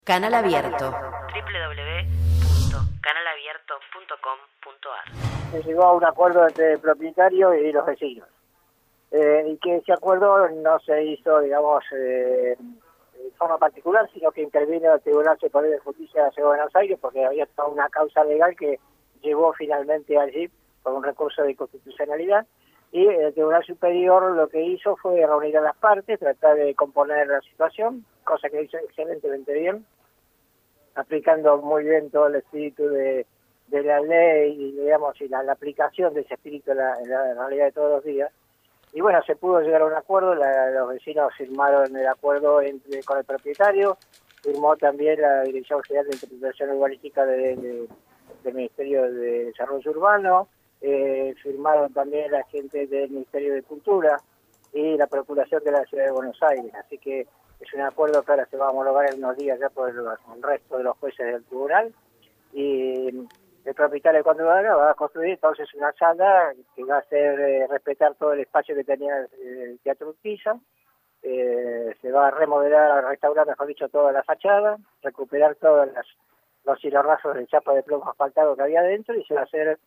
Canal Abierto. www.canalabierto.com.ar. Se llegó a un acuerdo entre el propietario y los vecinos. Y que ese acuerdo no se hizo, digamos, de forma particular, sino que intervino el Tribunal Superior de Justicia de la Ciudad de Buenos Aires, porque había toda una causa legal que llegó finalmente allí por un recurso de inconstitucionalidad. Y el Tribunal Superior lo que hizo fue reunir a las partes, tratar de componer la situación, cosa que hizo excelentemente bien, aplicando muy bien todo el espíritu de la ley y, digamos, y la aplicación de ese espíritu en la realidad de todos los días. Y bueno, se pudo llegar a un acuerdo, los vecinos firmaron el acuerdo con el propietario, firmó también la Dirección General de Interpretación Urbanística del Ministerio de Desarrollo Urbano, firmaron también la gente del Ministerio de Cultura y la Procuración de la Ciudad de Buenos Aires. Así que es un acuerdo que ahora se va a homologar en unos días ya por el resto de los jueces del tribunal. Y el propietario, cuando lo haga, va a construir entonces una sala que va a hacer respetar todo el espacio que tenía el Teatro Urquiza. Se va a remodelar, a restaurar, mejor dicho, toda la fachada, recuperar todos los hilorrazos de chapa de plomo asfaltado que había dentro, y se va a hacer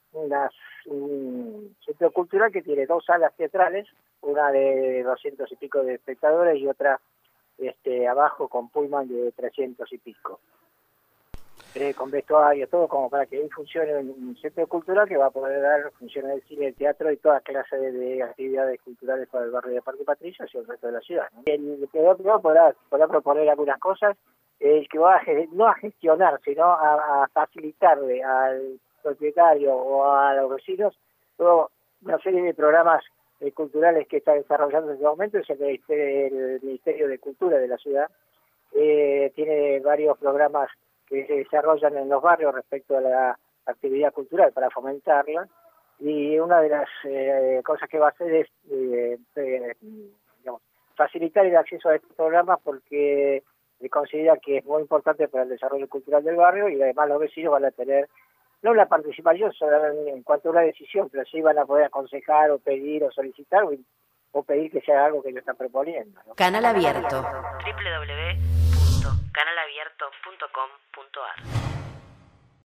un centro cultural que tiene dos salas teatrales, una de 200 y pico de espectadores y otra abajo con pullman de 300 y pico. Con vestuario, todo como para que ahí funcione un centro cultural que va a poder dar funciones de cine, teatro y toda clase de actividades culturales para el barrio de Parque Patricios y el resto de la ciudad, ¿no? El que podrá proponer algunas cosas, el que va no a gestionar, sino a facilitarle al propietario o a los vecinos toda una serie de programas culturales que está desarrollando en este momento. Es el Ministerio de Cultura de la ciudad. Tiene varios programas que se desarrollan en los barrios respecto a la actividad cultural para fomentarla, y una de las cosas que va a hacer es digamos, facilitar el acceso a estos programas, porque considera que es muy importante para el desarrollo cultural del barrio, y además los vecinos van a tener no la participación solamente en cuanto a una decisión, pero sí van a poder aconsejar o pedir o solicitar o pedir que sea algo que ellos están proponiendo, ¿no? Canal Abierto. www.canalabierto.com.ar.